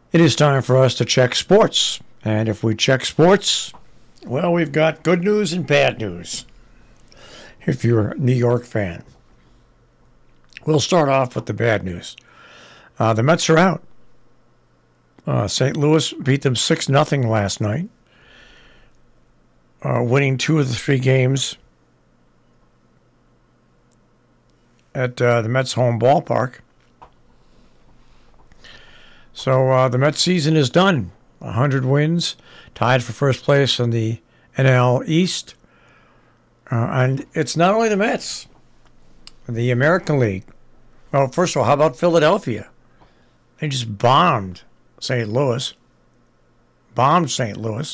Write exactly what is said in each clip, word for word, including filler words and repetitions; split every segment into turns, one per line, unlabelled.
It is time for us to check sports. And if we check sports, well, we've got good news and bad news. If you're a New York fan, we'll start off with the bad news. Uh, the Mets are out. Uh, Saint Louis beat them six nothing last night, uh, winning two of the three games at uh, the Mets' home ballpark. So uh, the Mets season is done. one hundred wins, tied for first place in the N L East. Uh, and it's not only the Mets, the American League. Well, first of all, how about Philadelphia? They just bombed Saint Louis. Bombed Saint Louis.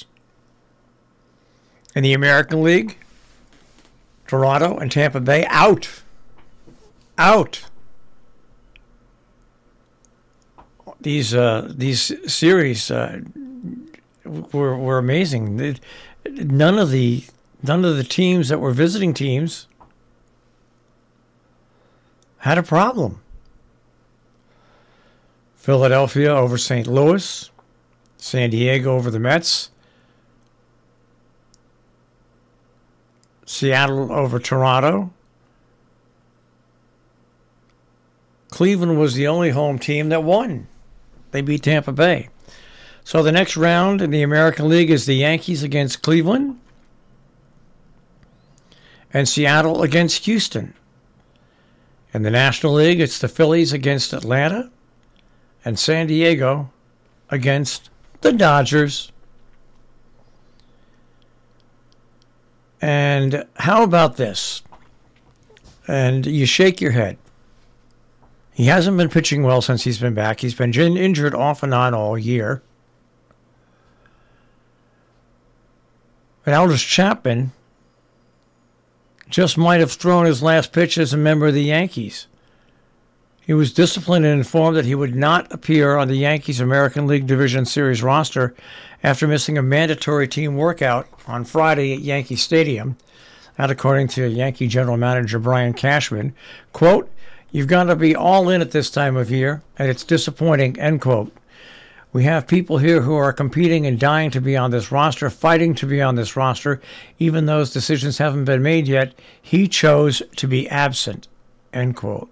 In the American League, Toronto and Tampa Bay out. Out. These uh, these series uh, were were amazing. None of the none of the teams that were visiting teams had a problem. Philadelphia over Saint Louis, San Diego over the Mets, Seattle over Toronto. Cleveland was the only home team that won. They beat Tampa Bay. So the next round in the American League is the Yankees against Cleveland and Seattle against Houston. In the National League, it's the Phillies against Atlanta and San Diego against the Dodgers. And how about this? And you shake your head. He hasn't been pitching well since he's been back. He's been injured off and on all year. But Aldous Chapman just might have thrown his last pitch as a member of the Yankees. He was disciplined and informed that he would not appear on the Yankees American League Division Series roster after missing a mandatory team workout on Friday at Yankee Stadium. That, according to Yankee General Manager Brian Cashman, quote, "You've got to be all in at this time of year, and it's disappointing," end quote. "We have people here who are competing and dying to be on this roster, fighting to be on this roster. Even those decisions haven't been made yet. He chose to be absent," end quote.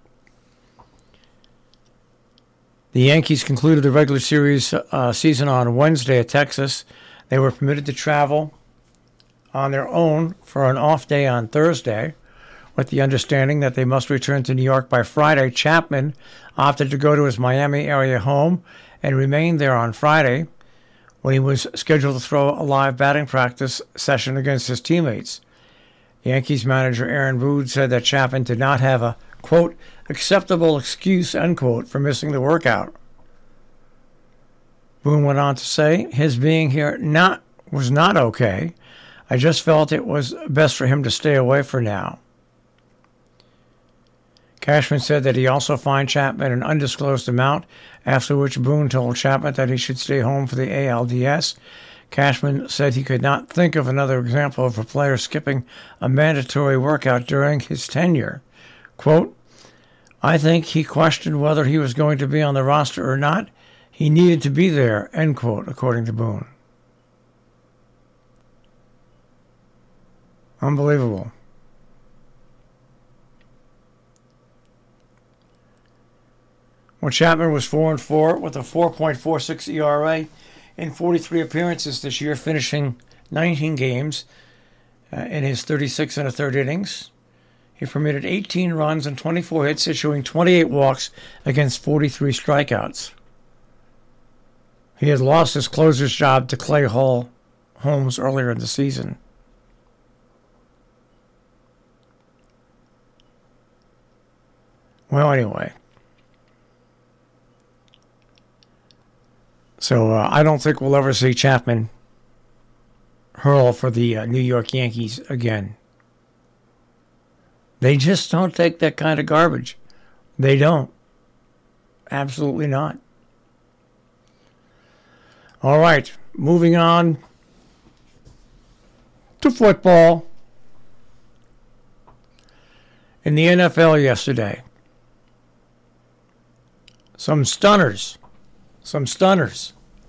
The Yankees concluded the regular series uh, season on Wednesday at Texas. They were permitted to travel on their own for an off day on Thursday, with the understanding that they must return to New York by Friday. Chapman opted to go to his Miami area home and remain there on Friday when he was scheduled to throw a live batting practice session against his teammates. Yankees manager Aaron Boone said that Chapman did not have a, quote, "acceptable excuse," end quote, for missing the workout. Boone went on to say, "His being here not was not okay. I just felt it was best for him to stay away for now." Cashman said that he also fined Chapman an undisclosed amount, after which Boone told Chapman that he should stay home for the A L D S. Cashman said he could not think of another example of a player skipping a mandatory workout during his tenure. Quote, "I think he questioned whether he was going to be on the roster or not. He needed to be there," end quote, according to Boone. Unbelievable. Well, Chapman was four and four with a four point four six E R A in forty-three appearances this year, finishing nineteen games uh, in his thirty-six and a third innings. He permitted eighteen runs and twenty-four hits, issuing twenty-eight walks against forty-three strikeouts. He had lost his closer's job to Clay Hall Holmes earlier in the season. Well, anyway. So uh, I don't think we'll ever see Chapman hurl for the uh, New York Yankees again. They just don't take that kind of garbage. They don't. Absolutely not. All right, moving on to football. In the N F L yesterday, some stunners. some stunners.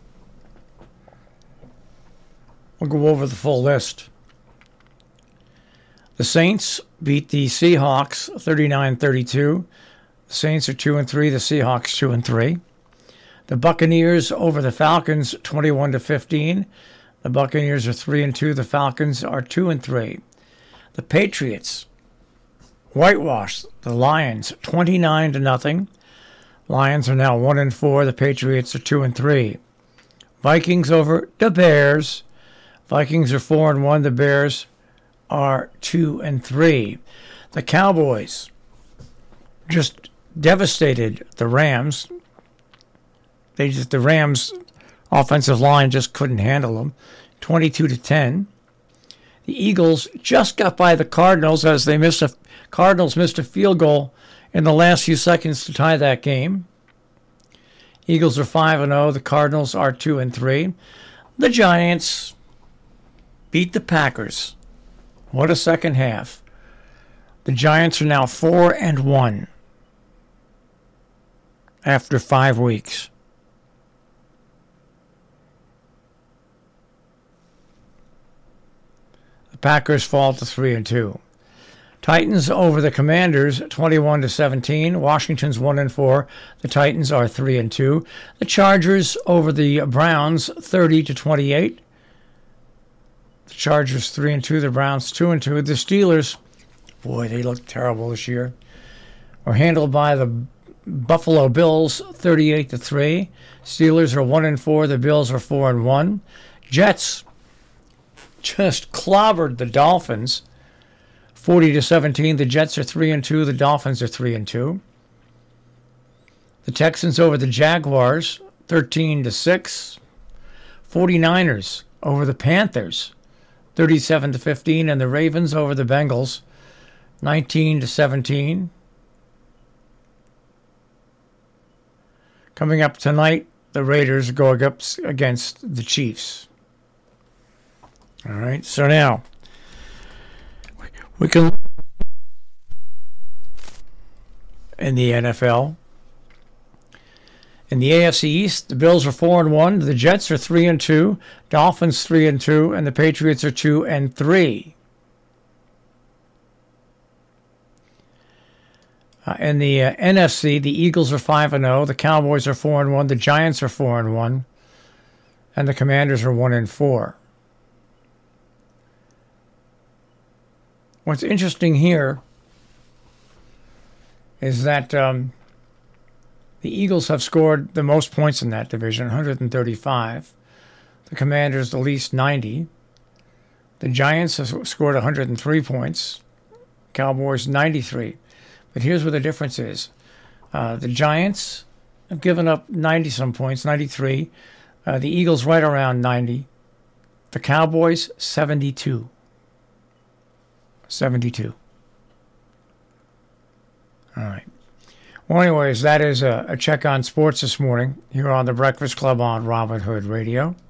We'll go over the full list. The Saints beat the Seahawks thirty-nine thirty-two. The Saints are two and three, the Seahawks two and three. The Buccaneers over the Falcons twenty-one to fifteen. The Buccaneers are three and two, the Falcons are two and three. The Patriots whitewashed the Lions twenty-nine to nothing. Lions are now one and four, the Patriots are two and three. Vikings over the Bears. Vikings are four and one, the Bears are two and three. The Cowboys just devastated the Rams. They just the Rams offensive line just couldn't handle them. twenty-two to ten. The Eagles just got by the Cardinals as they missed a Cardinals missed a field goal in the last few seconds to tie that game. Eagles are five and oh, the Cardinals are two and three. The Giants beat the Packers. What a second half. The Giants are now four and one after five weeks. The Packers fall to three and two. Titans over the Commanders twenty-one to seventeen. Washington's one and four. The Titans are three and two. The Chargers over the Browns thirty to twenty-eight. The Chargers three and two, the Browns two and two. The Steelers, boy, they look terrible this year, were handled by the Buffalo Bills thirty-eight to three. Steelers are one and four, the Bills are four and one. Jets just clobbered the Dolphins forty to seventeen. The Jets are three and two, the Dolphins are three and two. The Texans over the Jaguars thirteen to six. 49ers over the Panthers thirty-seven to fifteen, and the Ravens over the Bengals nineteen to seventeen. Coming up tonight, the Raiders going up against the Chiefs. All right, so now we can look in the N F L. In the A F C East, the Bills are four and one, the Jets are three and two, Dolphins three and two, and the Patriots are two and three. Uh, in the uh, N F C, the Eagles are five and zero, the Cowboys are four and one, the Giants are four and one, and the Commanders are one and four. What's interesting here is that um, the Eagles have scored the most points in that division, one hundred thirty-five. The Commanders the least, ninety. The Giants have scored one hundred three points. Cowboys ninety-three. But here's where the difference is. Uh, the Giants have given up ninety-some points, ninety-three. Uh, the Eagles right around ninety. The Cowboys, seventy-two. seventy-two. All right. Well, anyways, that is a, a check on sports this morning here on the Breakfast Club on Robin Hood Radio.